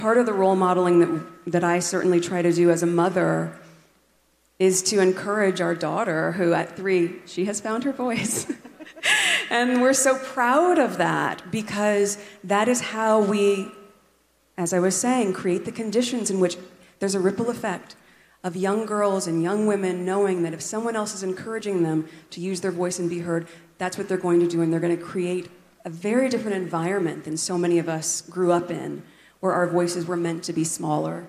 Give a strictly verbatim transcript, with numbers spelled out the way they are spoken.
Part of the role modeling that, that I certainly try to do as a mother is to encourage our daughter, who at three, she has found her voice. And we're so proud of that because that is how we, as I was saying, create the conditions in which there's a ripple effect of young girls and young women knowing that if someone else is encouraging them to use their voice and be heard, that's what they're going to do, and they're going to create a very different environment than so many of us grew up in, where our voices were meant to be smaller.